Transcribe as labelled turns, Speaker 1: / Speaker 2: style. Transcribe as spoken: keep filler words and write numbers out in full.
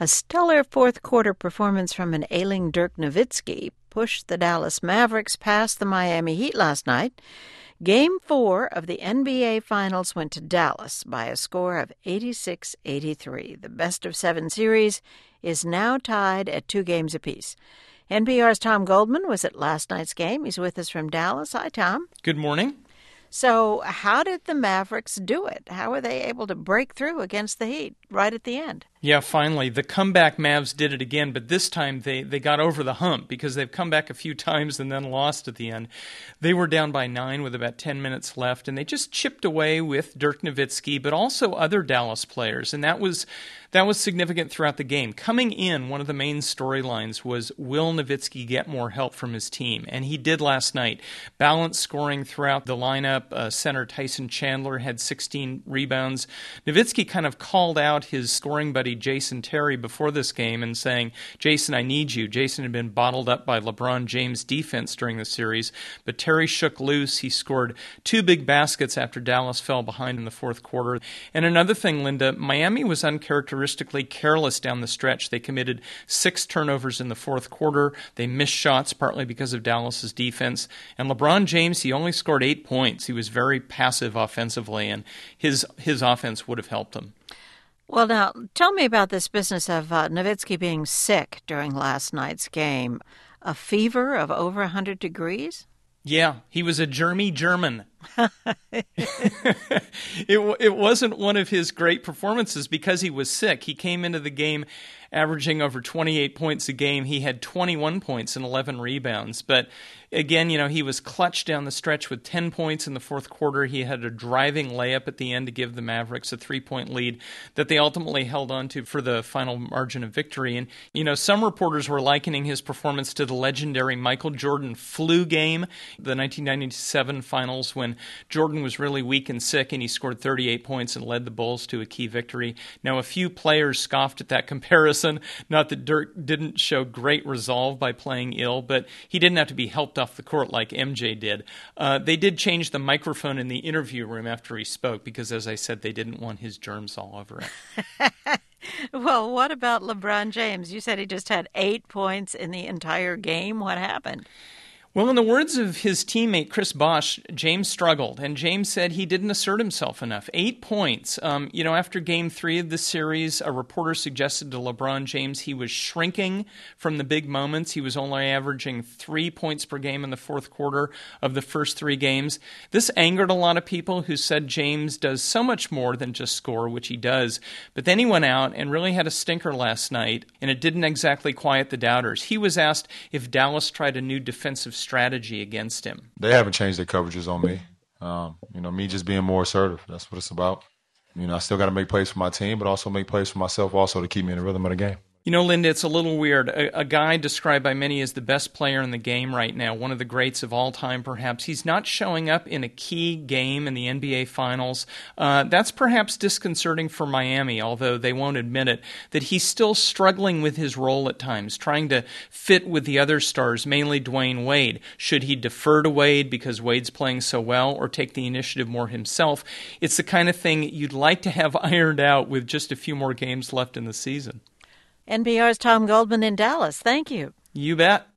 Speaker 1: A stellar fourth-quarter performance from an ailing Dirk Nowitzki pushed the Dallas Mavericks past the Miami Heat last night. Game four of the N B A Finals went to Dallas by a score of eighty-six eighty-three. The best-of-seven series is now tied at two games apiece. N P R's Tom Goldman was at last night's game. He's with us from Dallas. Hi, Tom.
Speaker 2: Good morning.
Speaker 1: So how did the Mavericks do it? How were they able to break through against the Heat right at the end?
Speaker 2: Yeah, finally. The comeback Mavs did it again, but this time they, they got over the hump because they've come back a few times and then lost at the end. They were down by nine with about ten minutes left, and they just chipped away with Dirk Nowitzki, but also other Dallas players, and that was that was significant throughout the game. Coming in, one of the main storylines was, will Nowitzki get more help from his team? And he did last night. Balanced scoring throughout the lineup. Uh, center Tyson Chandler had sixteen rebounds. Nowitzki kind of called out his scoring buddy Jason Terry before this game and saying, Jason, I need you. Jason had been bottled up by LeBron James' defense during the series, but Terry shook loose. He scored two big baskets after Dallas fell behind in the fourth quarter. And another thing, Linda, Miami was uncharacteristically careless down the stretch. They committed six turnovers in the fourth quarter. They missed shots partly because of Dallas's defense. And LeBron James, he only scored eight points. He was very passive offensively, and his his offense would have helped him.
Speaker 1: Well, now, tell me about this business of uh, Nowitzki being sick during last night's game. A fever of over one hundred degrees?
Speaker 2: Yeah, he was a germy German. it it wasn't one of his great performances because he was sick. He came into the game averaging over twenty-eight points a game. He had twenty-one points and eleven rebounds. But again, you know, he was clutch down the stretch with ten points in the fourth quarter. He had a driving layup at the end to give the Mavericks a three-point lead that they ultimately held on to for the final margin of victory. And, you know, some reporters were likening his performance to the legendary Michael Jordan flu game, the nineteen ninety-seven finals, when Jordan was really weak and sick and he scored thirty-eight points and led the Bulls to a key victory. Now, a few players scoffed at that comparison. Not that Dirk didn't show great resolve by playing ill, but he didn't have to be helped off the court like M J did. Uh, they did change the microphone in the interview room after he spoke because, as I said, they didn't want his germs all over it.
Speaker 1: Well, what about LeBron James? You said he just had eight points in the entire game. What happened?
Speaker 2: Well, in the words of his teammate Chris Bosh, James struggled, and James said he didn't assert himself enough. Eight points. Um, you know, after game three of the series, a reporter suggested to LeBron James he was shrinking from the big moments. He was only averaging three points per game in the fourth quarter of the first three games. This angered a lot of people who said James does so much more than just score, which he does. But then he went out and really had a stinker last night, and it didn't exactly quiet the doubters. He was asked if Dallas tried a new defensive strategy against him.
Speaker 3: They haven't changed their coverages on me. Um, you know, me just being more assertive. That's what it's about. You know, I still got to make plays for my team, but also make plays for myself also to keep me in the rhythm of the game.
Speaker 2: You know, Linda, it's a little weird. A, a guy described by many as the best player in the game right now, one of the greats of all time perhaps, he's not showing up in a key game in the N B A Finals. Uh, that's perhaps disconcerting for Miami, although they won't admit it, that he's still struggling with his role at times, trying to fit with the other stars, mainly Dwayne Wade. Should he defer to Wade because Wade's playing so well or take the initiative more himself? It's the kind of thing you'd like to have ironed out with just a few more games left in the season.
Speaker 1: N P R's Tom Goldman in Dallas. Thank you.
Speaker 2: You bet.